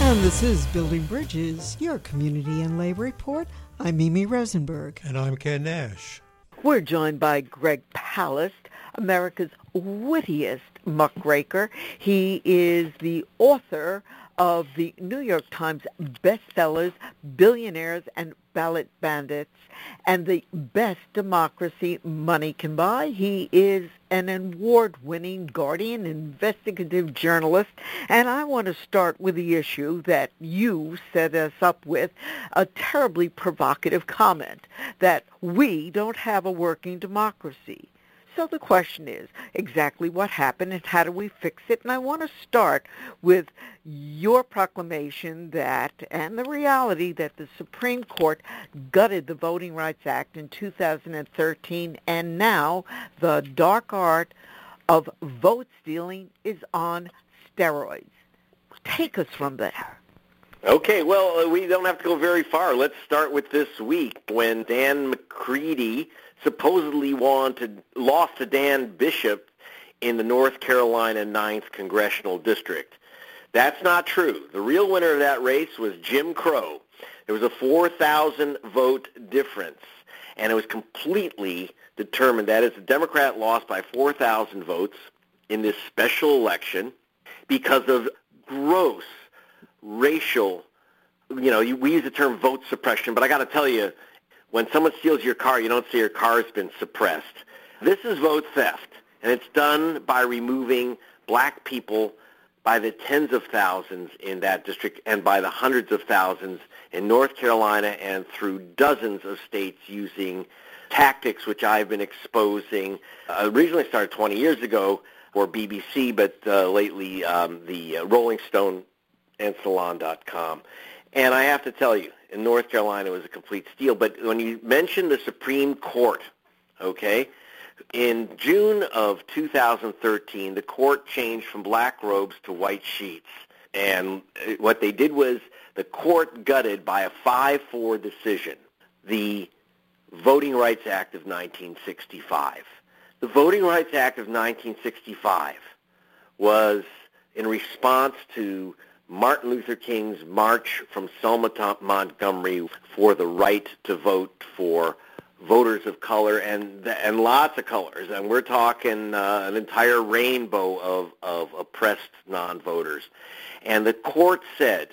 And this is Building Bridges, your community and labor report. I'm Mimi Rosenberg. And I'm Ken Nash. We're joined by Greg Palast, America's wittiest muckraker. He is the author of the New York Times bestsellers, Billionaires and Ballot Bandits, and The Best Democracy Money Can Buy. He is an award-winning Guardian investigative journalist, and I want to start with the issue that you set us up with, a terribly provocative comment that we don't have a working democracy. So the question is exactly what happened and how do we fix it? And I want to start with your proclamation that, and the reality that the Supreme Court gutted the Voting Rights Act in 2013, and now the dark art of vote stealing is on steroids. Take us from there. Okay, well, we don't have to go very far. Let's start with this week when Dan McCready supposedly lost to Dan Bishop in the North Carolina 9th Congressional District. That's not true. The real winner of that race was Jim Crow. There was a 4,000 vote difference, and it was completely determined. That is, the Democrat lost by 4,000 votes in this special election because of gross racial, we use the term vote suppression, but I got to tell you, when someone steals your car, you don't say your car's been suppressed. This is vote theft, and it's done by removing black people by the tens of thousands in that district and by the hundreds of thousands in North Carolina and through dozens of states using tactics which I've been exposing. Originally started 20 years ago for BBC, but lately the Rolling Stone and Salon.com. And I have to tell you, in North Carolina, it was a complete steal. But when you mention the Supreme Court, okay, in June of 2013, the court changed from black robes to white sheets. And what they did was the court gutted by a 5-4 decision the Voting Rights Act of 1965. The Voting Rights Act of 1965 was in response to Martin Luther King's march from Selma to Montgomery for the right to vote for voters of color and lots of colors. And we're talking an entire rainbow of oppressed non-voters. And the court said,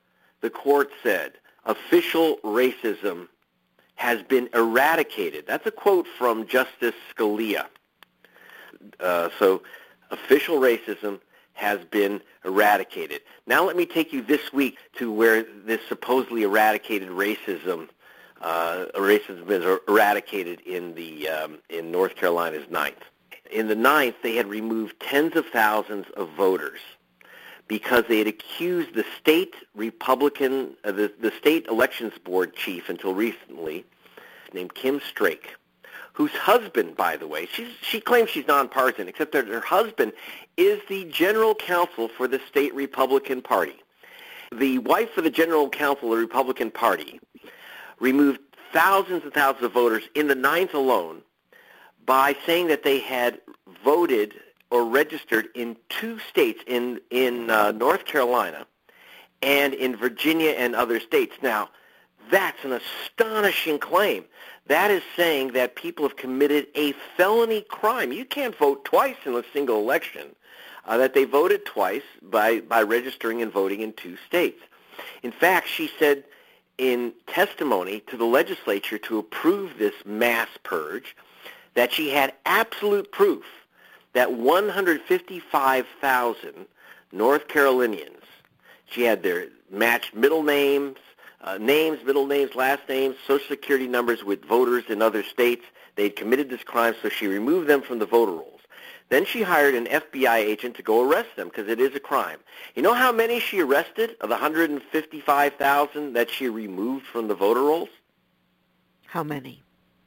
official racism has been eradicated. That's a quote from Justice Scalia. So official racism has been eradicated. Now let me take you this week to where this supposedly eradicated racism is eradicated in North Carolina's 9th. In the 9th, they had removed tens of thousands of voters because they had accused the state Republican, the state elections board chief until recently, named Kim Strake, whose husband, by the way, she claims she's nonpartisan, except that her husband is the general counsel for the state Republican Party. The wife of the general counsel of the Republican Party removed thousands and thousands of voters in the 9th alone by saying that they had voted or registered in 2 states, in North Carolina and in Virginia and other states. Now, that's an astonishing claim. That is saying that people have committed a felony crime. You can't vote twice in a single election. That they voted twice by registering and voting in 2 states. In fact, she said in testimony to the legislature to approve this mass purge that she had absolute proof that 155,000 North Carolinians, she had their matched middle names, middle names, last names, Social Security numbers with voters in other states. They'd committed this crime, so she removed them from the voter rolls. Then she hired an FBI agent to go arrest them because it is a crime. You know how many she arrested of the 155,000 that she removed from the voter rolls? How many?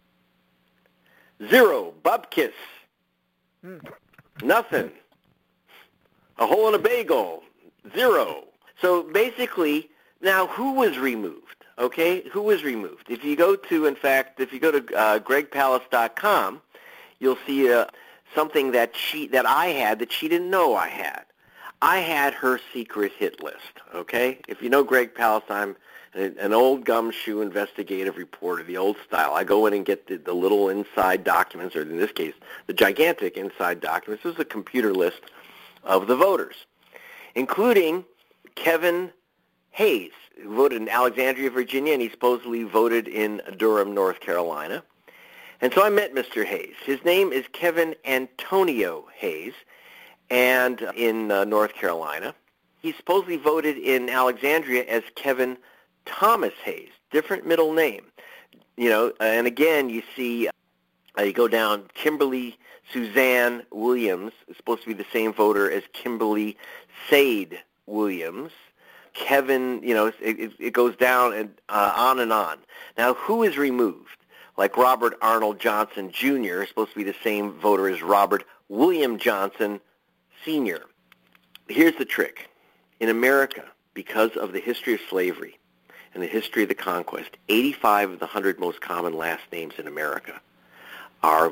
0. Bupkis. Nothing. A hole in a bagel. 0. So basically, now who was removed? Okay, who was removed? If you go to gregpalast.com, you'll see something that I had that she didn't know I had. I had her secret hit list, okay? If you know Greg Palast, I'm an old gumshoe investigative reporter, the old style. I go in and get the little inside documents, or in this case, the gigantic inside documents. This is a computer list of the voters, including Kevin Hayes, who voted in Alexandria, Virginia, and he supposedly voted in Durham, North Carolina. And so I met Mr. Hayes. His name is Kevin Antonio Hayes, and in North Carolina. He supposedly voted in Alexandria as Kevin Thomas Hayes, different middle name. And again, you see, you go down, Kimberly Suzanne Williams is supposed to be the same voter as Kimberly Sade Williams. Kevin, it goes down and on and on. Now, who is removed? Like Robert Arnold Johnson Jr. is supposed to be the same voter as Robert William Johnson Sr. Here's the trick. In America, because of the history of slavery and the history of the conquest, 85 of the 100 most common last names in America are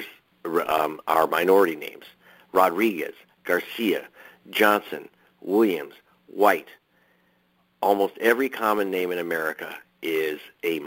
are minority names. Rodriguez, Garcia, Johnson, Williams, White. Almost every common name in America is a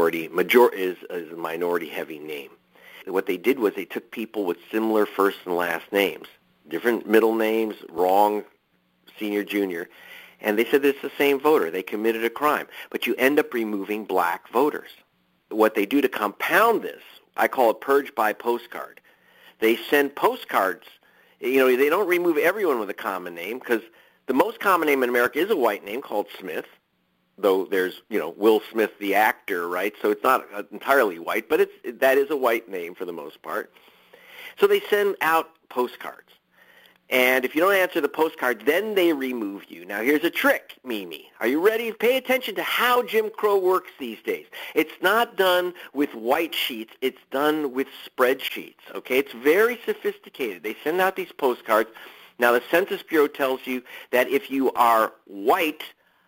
is a minority-heavy name. What they did was they took people with similar first and last names, different middle names, wrong, senior, junior, and they said it's the same voter. They committed a crime. But you end up removing black voters. What they do to compound this, I call it purge by postcard. They send postcards. They don't remove everyone with a common name, because the most common name in America is a white name called Smith, though there's, Will Smith, the actor, right? So it's not entirely white, but that is a white name for the most part. So they send out postcards. And if you don't answer the postcard, then they remove you. Now, here's a trick, Mimi. Are you ready? Pay attention to how Jim Crow works these days. It's not done with white sheets. It's done with spreadsheets, okay? It's very sophisticated. They send out these postcards. Now, the Census Bureau tells you that if you are white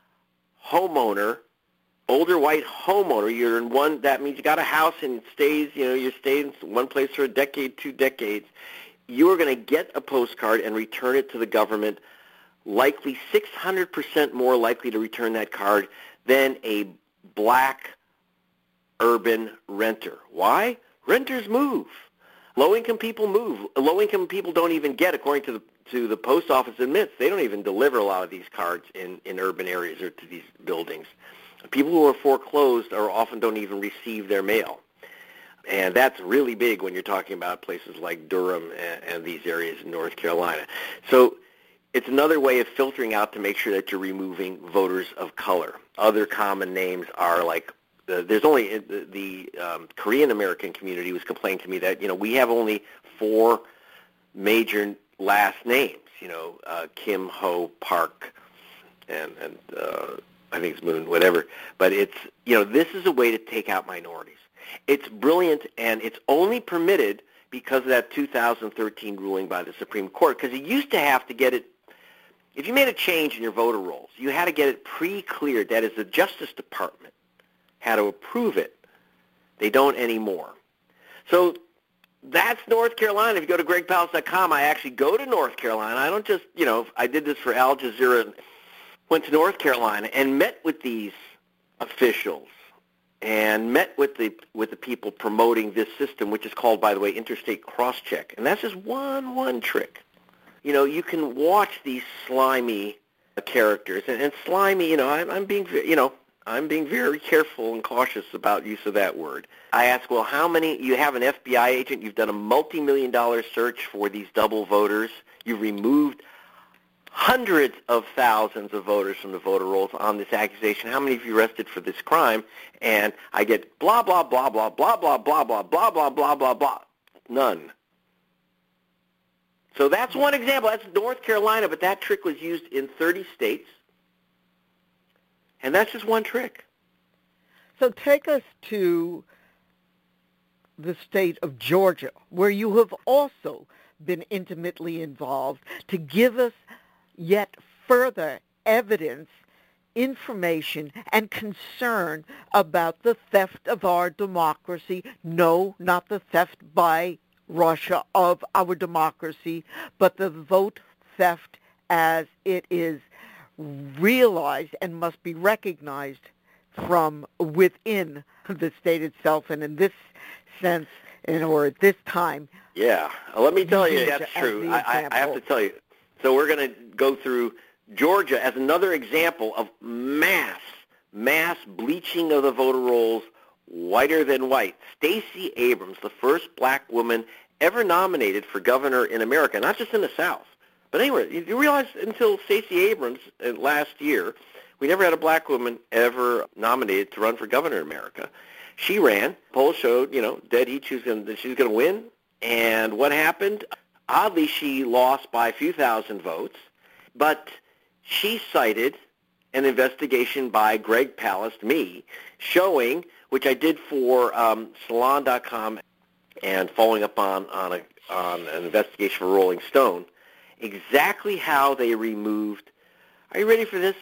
homeowner, older white homeowner, you're in one, that means you got a house and it stays, you stay in one place for a decade, 2 decades, you are going to get a postcard and return it to the government, likely 600% more likely to return that card than a black urban renter. Why? Renters move. Low-income people move. Low-income people don't even get, according to the post office admits, they don't even deliver a lot of these cards in urban areas or to these buildings. People who are foreclosed often don't even receive their mail. And that's really big when you're talking about places like Durham and these areas in North Carolina. So it's another way of filtering out to make sure that you're removing voters of color. Other common names are like, there's only, the Korean American community was complaining to me that, we have only 4 major last names, Kim, Ho, Park, and I think it's Moon, whatever. But it's, this is a way to take out minorities. It's brilliant, and it's only permitted because of that 2013 ruling by the Supreme Court, because you used to have to get it, if you made a change in your voter rolls, you had to get it pre-cleared. That is, the Justice Department had to approve it. They don't anymore. So that's North Carolina. If you go to gregpalast.com, I actually go to North Carolina. I don't just, I did this for Al Jazeera, went to North Carolina and met with these officials and met with the people promoting this system, which is called, by the way, interstate cross-check. And that's just one trick. You can watch these slimy characters, and slimy, I'm being very careful and cautious about use of that word. I ask, well, how many, you have an FBI agent, you've done a multi-million-dollar search for these double voters, you've removed hundreds of thousands of voters from the voter rolls on this accusation. How many of you arrested for this crime? And I get blah, blah, blah, blah, blah, blah, blah, blah, blah, blah, blah, blah, blah. None. So that's one example. That's North Carolina, but that trick was used in 30 states. And that's just one trick. So take us to the state of Georgia, where you have also been intimately involved, to give us yet further evidence, information, and concern about the theft of our democracy. No, not the theft by Russia of our democracy, but the vote theft as it is realized and must be recognized from within the state itself. And in this sense, or at this time, yeah, let me tell you, Georgia that's as true. the I have to tell you. So we're going to go through Georgia as another example of mass bleaching of the voter rolls whiter than white. Stacey Abrams, the first black woman ever nominated for governor in America, not just in the South, but anywhere. You realize until Stacey Abrams last year, we never had a black woman ever nominated to run for governor in America. She ran. Polls showed, dead heat, she was going to win. And what happened? Oddly, she lost by a few thousand votes, but she cited an investigation by Greg Palast, me, showing, which I did for Salon.com and following up on an investigation for Rolling Stone, exactly how they removed, are you ready for this?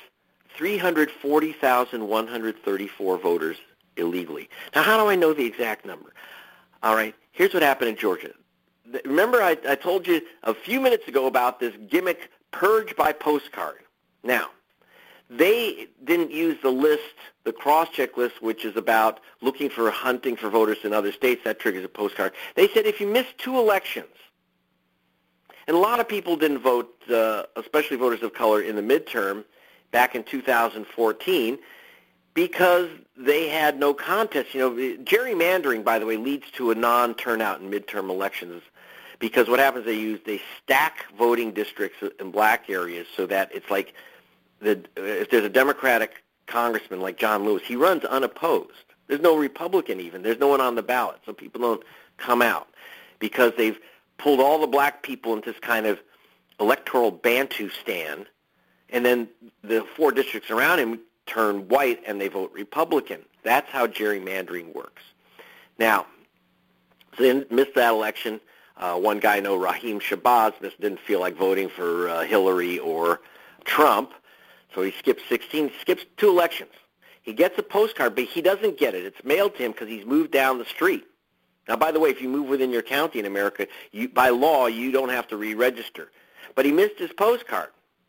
340,134 voters illegally. Now, how do I know the exact number? All right, here's what happened in Georgia. Remember I told you a few minutes ago about this gimmick, purge by postcard. Now, they didn't use the list, the cross-check list, which is about looking for hunting for voters in other states. That triggers a postcard. They said if you miss 2 elections, and a lot of people didn't vote, especially voters of color, in the midterm back in 2014, because they had no contest. Gerrymandering, by the way, leads to a non-turnout in midterm elections, because what happens, they stack voting districts in black areas so that it's like if there's a Democratic congressman like John Lewis, he runs unopposed. There's no Republican even. There's no one on the ballot, so people don't come out because they've pulled all the black people into this kind of electoral Bantustan, and then the 4 districts around him turn white and they vote Republican. That's how gerrymandering works. Now, so they missed that election. One guy I know, Raheem Shabazz, didn't feel like voting for Hillary or Trump, so he skips 2 elections. He gets a postcard, but he doesn't get it. It's mailed to him because he's moved down the street. Now, by the way, if you move within your county in America, by law, you don't have to re-register. But he missed his postcard.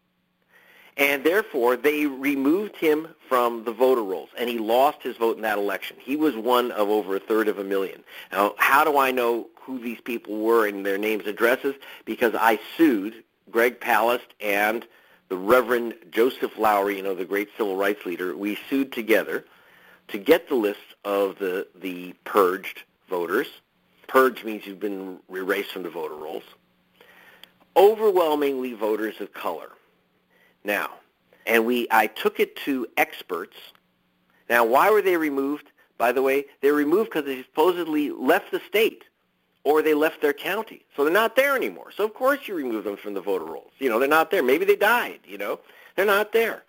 And therefore, they removed him from the voter rolls, and he lost his vote in that election. He was one of over 1/3 of a million. Now, how do I know who these people were and their names and addresses? Because I sued Greg Palast and the Reverend Joseph Lowery, the great civil rights leader. We sued together to get the list of the purged voters. Purged means you've been erased from the voter rolls. Overwhelmingly voters of color. Now, I took it to experts. Now, why were they removed? By the way, they were removed because they supposedly left the state or they left their county. So they're not there anymore. So, of course, you remove them from the voter rolls. They're not there. Maybe they died, They're not there.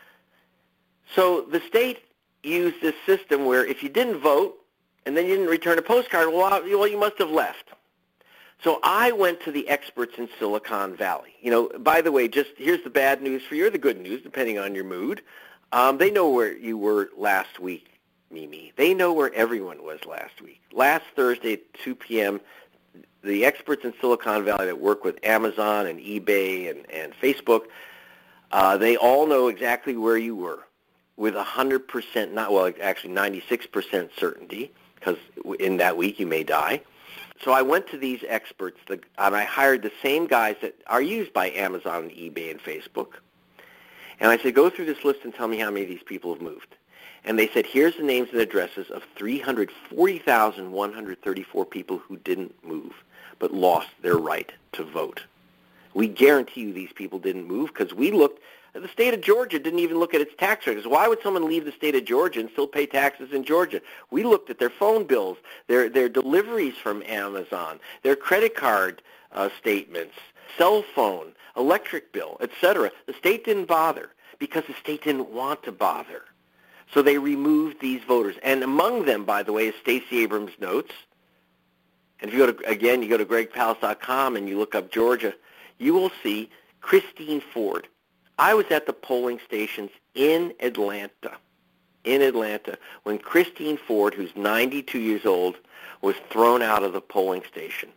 So the state used this system where if you didn't vote and then you didn't return a postcard, well, you must have left. So I went to the experts in Silicon Valley. By the way, just here's the bad news for you, or the good news, depending on your mood. They know where you were last week, Mimi. They know where everyone was last week. Last Thursday at 2 p.m., the experts in Silicon Valley that work with Amazon and eBay and Facebook, they all know exactly where you were with 100%, actually 96% certainty, because in that week you may die. So I went to these experts, and I hired the same guys that are used by Amazon and eBay and Facebook. And I said, go through this list and tell me how many of these people have moved. And they said, here's the names and addresses of 340,134 people who didn't move but lost their right to vote. We guarantee you these people didn't move because we looked. The state of Georgia didn't even look at its tax records. Why would someone leave the state of Georgia and still pay taxes in Georgia? We looked at their phone bills, their deliveries from Amazon, their credit card statements, cell phone, electric bill, etc. The state didn't bother because the state didn't want to bother. So they removed these voters. And among them, by the way, is Stacey Abrams' notes. And if you go to gregpalast.com and you look up Georgia, you will see Christine Ford. I was at the polling stations in Atlanta, when Christine Ford, who's 92 years old, was thrown out of the polling station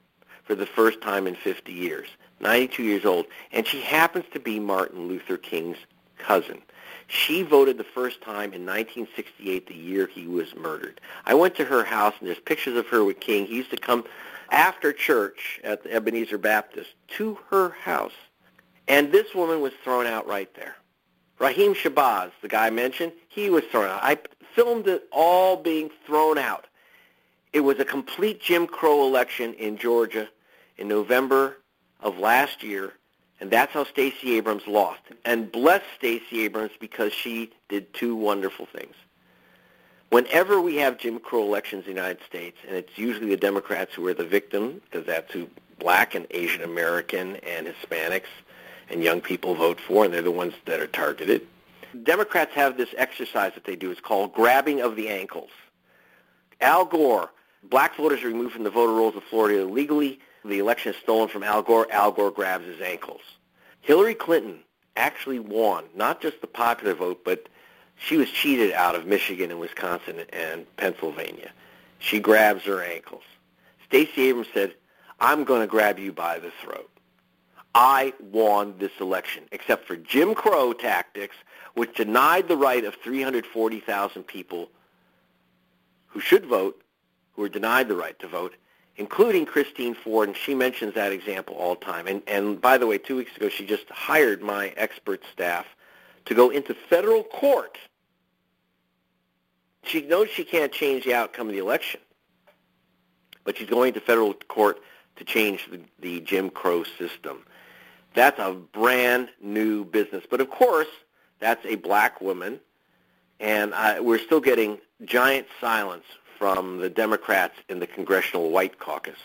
for the first time in 50 years, 92 years old, and she happens to be Martin Luther King's cousin. She voted the first time in 1968, the year he was murdered. I went to her house, and there's pictures of her with King. He used to come after church at the Ebenezer Baptist to her house, and this woman was thrown out right there. Raheem Shabazz, the guy I mentioned, he was thrown out. I filmed it all being thrown out. It was a complete Jim Crow election in Georgia in November of last year, and that's how Stacey Abrams lost. And bless Stacey Abrams because she did two wonderful things. Whenever we have Jim Crow elections in the United States, and it's usually the Democrats who are the victim, because that's who Black and Asian American and Hispanics and young people vote for, and they're the ones that are targeted. Democrats have this exercise that they do. It's called grabbing of the ankles. Al Gore, black voters are removed from the voter rolls of Florida illegally. The election is stolen from Al Gore. Al Gore grabs his ankles. Hillary Clinton actually won, not just the popular vote, but she was cheated out of Michigan and Wisconsin and Pennsylvania. She grabs her ankles. Stacey Abrams said, I'm going to grab you by the throat. I won this election, except for Jim Crow tactics, which denied the right of 340,000 people who should vote, who were denied the right to vote, including Christine Ford, and she mentions that example all the time. And by the way, 2 weeks ago, she just hired my expert staff to go into federal court. She knows she can't change the outcome of the election, but she's going to federal court to change the Jim Crow system. That's a brand new business. But of course, that's a black woman, and we're still getting giant silence from the Democrats in the Congressional White Caucus.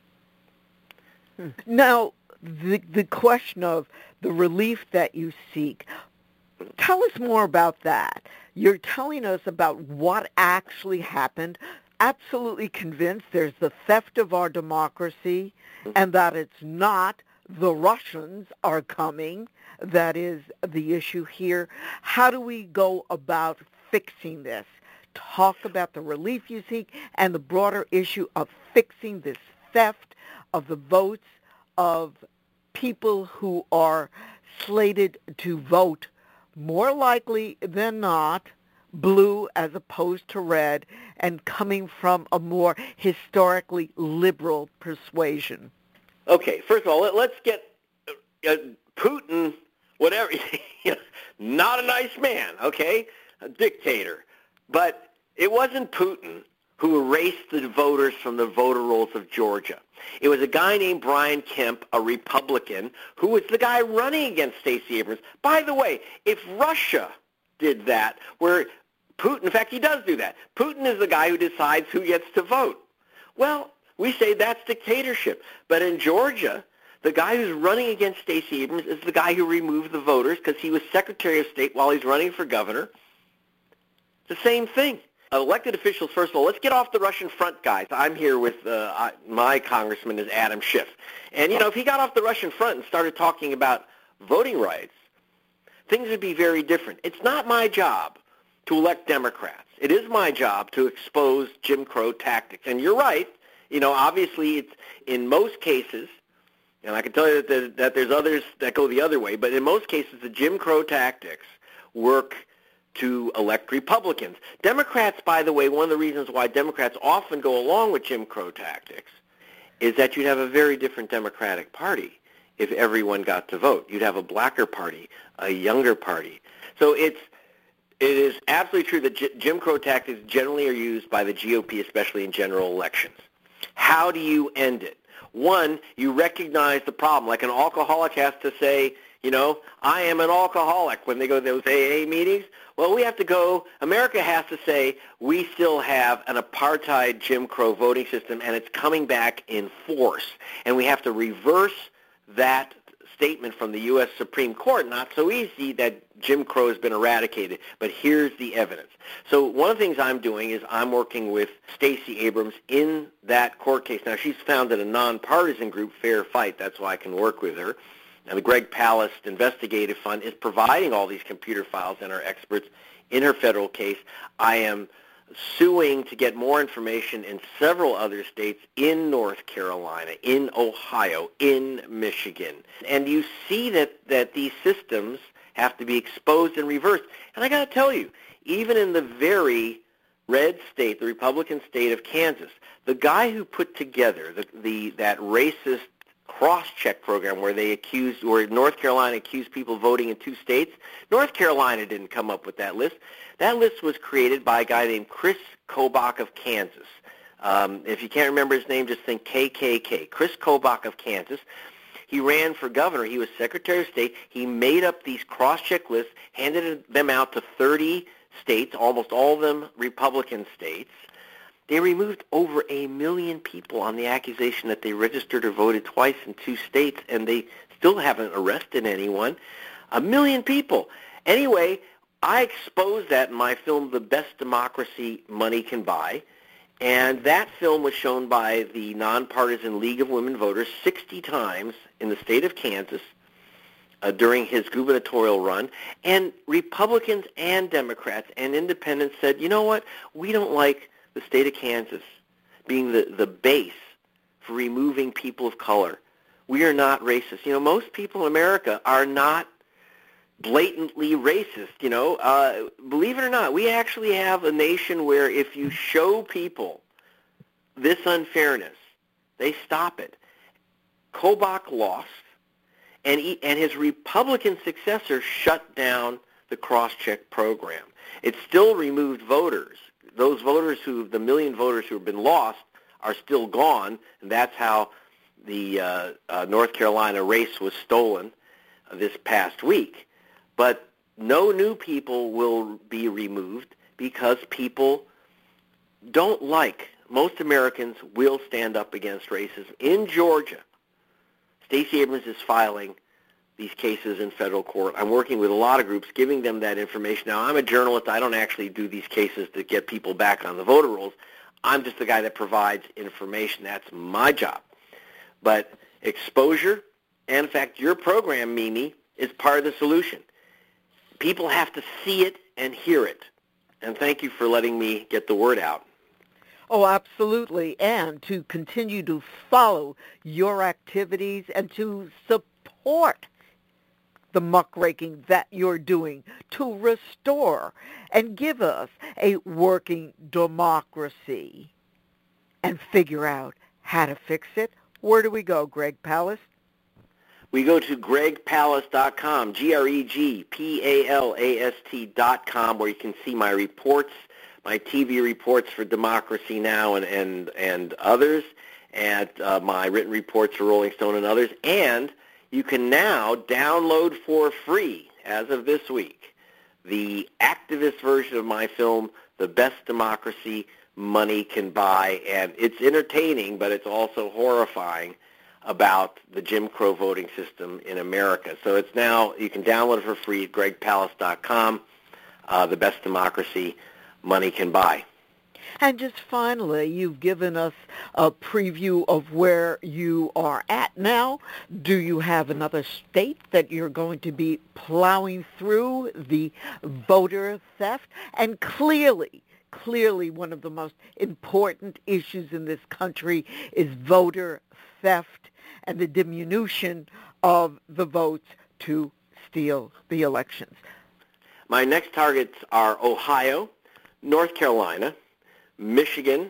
Now, the question of the relief that you seek, tell us more about that. You're telling us about what actually happened, absolutely convinced there's the theft of our democracy and that it's not the Russians are coming. That is the issue here. How do we go about fixing this? Talk about the relief you seek and the broader issue of fixing this theft of the votes of people who are slated to vote more likely than not blue as opposed to red and coming from a more historically liberal persuasion. Okay, first of all, let's get Putin, whatever, not a nice man, okay, a dictator. But it wasn't Putin who erased the voters from the voter rolls of Georgia. It was a guy named Brian Kemp, a Republican, who was the guy running against Stacey Abrams. By the way, if Russia did that, where Putin, in fact, he does do that. Putin is the guy who decides who gets to vote. Well, we say that's dictatorship. But in Georgia, the guy who's running against Stacey Abrams is the guy who removed the voters because he was Secretary of State while he's running for governor. The same thing. Elected officials, first of all, let's get off the Russian front, guys. I'm here with my congressman is Adam Schiff. And, if he got off the Russian front and started talking about voting rights, things would be very different. It's not my job to elect Democrats. It is my job to expose Jim Crow tactics. And you're right. Obviously, it's in most cases, and I can tell you that there's others that go the other way, but in most cases, the Jim Crow tactics work to elect Republicans. Democrats, by the way, one of the reasons why Democrats often go along with Jim Crow tactics is that you'd have a very different Democratic Party if everyone got to vote. You'd have a blacker party, a younger party. So it is absolutely true that Jim Crow tactics generally are used by the GOP, especially in general elections. How do you end it? One, you recognize the problem. Like an alcoholic has to say, I am an alcoholic when they go to those AA meetings. Well, America has to say we still have an apartheid Jim Crow voting system, and it's coming back in force. And we have to reverse that statement from the U.S. Supreme Court. Not so easy that Jim Crow has been eradicated, but here's the evidence. So one of the things I'm doing is I'm working with Stacey Abrams in that court case. Now, she's founded a nonpartisan group, Fair Fight. That's why I can work with her. And the Greg Palast Investigative Fund is providing all these computer files and our experts in her federal case. I am suing to get more information in several other states, in North Carolina, in Ohio, in Michigan. And you see that these systems have to be exposed and reversed. And I got to tell you, even in the very red state, the Republican state of Kansas, the guy who put together that racist cross-check program where North Carolina accused people voting in two states, North Carolina didn't come up with that list. That list was created by a guy named Chris Kobach of Kansas. If you can't remember his name, just think KKK. Chris Kobach of Kansas. He ran for governor. He was Secretary of State. He made up these cross-check lists, handed them out to 30 states, almost all of them Republican states. They removed over 1 million people on the accusation that they registered or voted twice in two states, and they still haven't arrested anyone. 1 million people. Anyway, I exposed that in my film, The Best Democracy Money Can Buy, and that film was shown by the Nonpartisan League of Women Voters 60 times in the state of Kansas during his gubernatorial run, and Republicans and Democrats and independents said, you know what, we don't like the state of Kansas being the base for removing people of color. We are not racist. You know, most people in America are not blatantly racist, you know. Believe it or not, we actually have a nation where if you show people this unfairness, they stop it. Kobach lost, and his Republican successor shut down the cross-check program. It still removed voters. Those voters the 1 million voters who have been lost are still gone, and that's how the North Carolina race was stolen this past week. But no new people will be removed because people don't like, most Americans will stand up against racism. In Georgia, Stacey Abrams is filing these cases in federal court. I'm working with a lot of groups, giving them that information. Now, I'm a journalist. I don't actually do these cases to get people back on the voter rolls. I'm just the guy that provides information. That's my job. But exposure, and in fact, your program, Mimi, is part of the solution. People have to see it and hear it. And thank you for letting me get the word out. Oh, absolutely. And to continue to follow your activities and to support the muckraking that you're doing to restore and give us a working democracy and figure out how to fix it. Where do we go, Greg Palast? We go to gregpalast.com, GregPalast.com, where you can see my reports, my TV reports for Democracy Now! and others, and my written reports for Rolling Stone and others. And you can now download for free, as of this week, the activist version of my film, The Best Democracy Money Can Buy. And it's entertaining, but it's also horrifying about the Jim Crow voting system in America. So it's now, you can download it for free at gregpalast.com, The Best Democracy Money Can Buy. And just finally, you've given us a preview of where you are at now. Do you have another state that you're going to be plowing through the voter theft? And clearly one of the most important issues in this country is voter theft and the diminution of the votes to steal the elections. My next targets are Ohio, North Carolina, Michigan,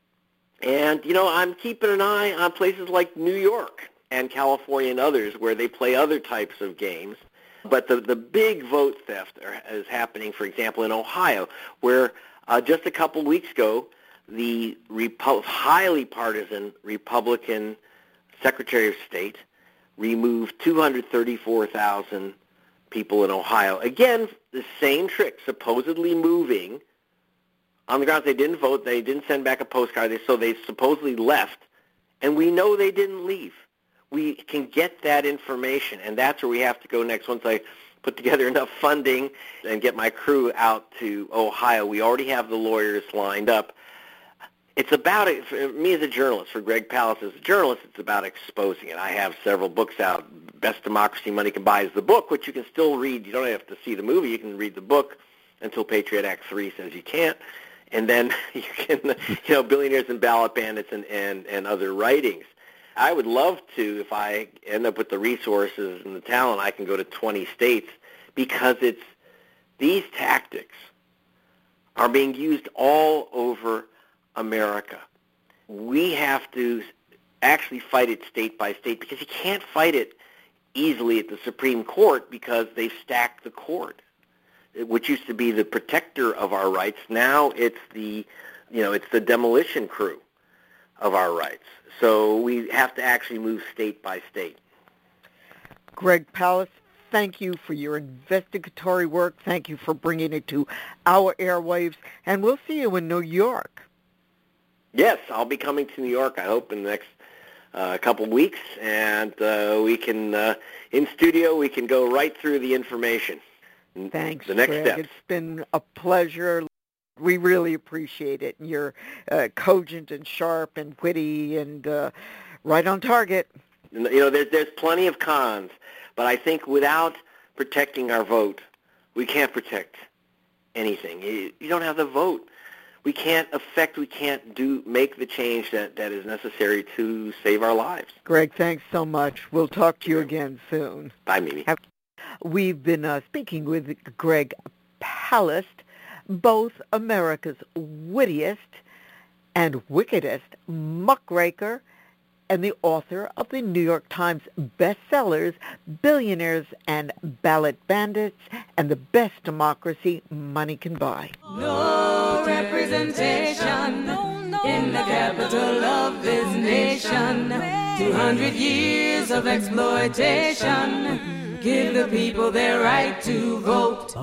and, you know, I'm keeping an eye on places like New York and California and others where they play other types of games. But the big vote theft is happening, for example, in Ohio, where just a couple weeks ago, the highly partisan Republican Secretary of State removed 234,000 people in Ohio. Again, the same trick, supposedly moving on the grounds they didn't vote, they didn't send back a postcard, so they supposedly left, and we know they didn't leave. We can get that information, and that's where we have to go next. Once I put together enough funding and get my crew out to Ohio, we already have the lawyers lined up. It's about it, for me as a journalist, for Greg Palast as a journalist, it's about exposing it. I have several books out. Best Democracy Money Can Buy is the book, which you can still read. You don't have to see the movie. You can read the book until Patriot Act 3 says you can't. and then you can, Billionaires and Ballot Bandits and other writings. I would love to, if I end up with the resources and the talent, I can go to 20 states, because these tactics are being used all over America. We have to actually fight it state by state, because you can't fight it easily at the Supreme Court because they've stacked the court, which used to be the protector of our rights. Now it's the demolition crew of our rights. So we have to actually move state by state. Greg Palast, thank you for your investigatory work. Thank you for bringing it to our airwaves, and we'll see you in New York. Yes, I'll be coming to New York, I hope, in the next couple weeks, and we can, in studio, we can go right through the information. Thanks, the next Greg. steps. It's been a pleasure. We really appreciate it. You're cogent and sharp and witty and right on target. There's plenty of cons, but I think without protecting our vote, we can't protect anything. You don't have the vote. We can't make the change that is necessary to save our lives. Greg, thanks so much. We'll talk to you again soon. Bye, Mimi. We've been speaking with Greg Palast, both America's wittiest and wickedest muckraker, and the author of the New York Times bestsellers, Billionaires and Ballot Bandits, and The Best Democracy Money Can Buy. No representation in the capital of this nation. 200 years of exploitation. Give the people their right to vote.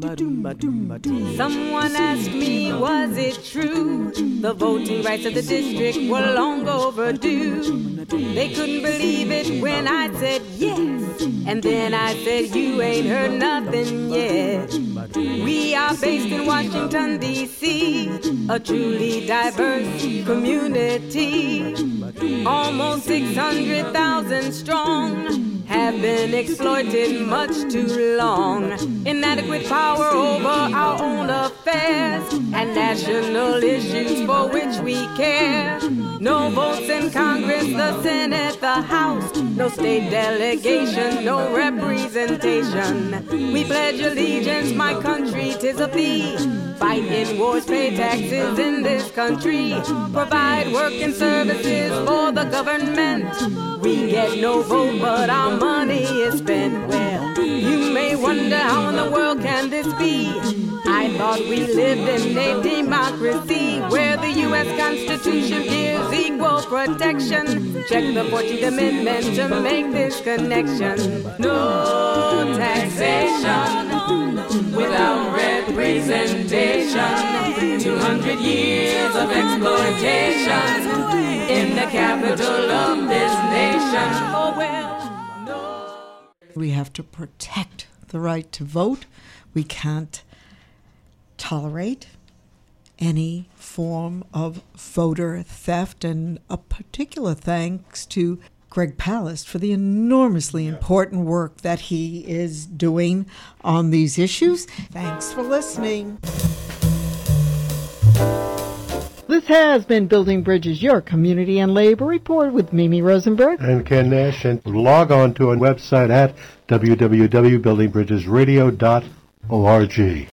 Someone asked me, was it true? The voting rights of the district were long overdue. They couldn't believe it when I said yes. And then I said, you ain't heard nothing yet. We are based in Washington, D.C., a truly diverse community. Almost 600,000 strong. Have been exploited much too long. Inadequate power over our own affairs and national issues for which we care. No votes in Congress, the Senate, the House. No state delegation, no representation. We pledge allegiance, my country, 'tis a plea. Fight in wars, pay taxes in this country. Provide work and services for the government. We get no vote, but our money is spent. Well, you may wonder how in the world can this be? I thought we lived in a democracy where the U.S. Constitution gives equal protection. Check the 14th Amendment to make this connection. No taxation without representation. 200 years of exploitation in the capital of this nation. Oh, well, no. We have to protect the right to vote. We can't tolerate any form of voter theft, and a particular thanks to Greg Palast for the enormously important work that he is doing on these issues. Thanks for listening. This has been Building Bridges, your community and labor report with Mimi Rosenberg and Ken Nash. And log on to our website at www.buildingbridgesradio.org.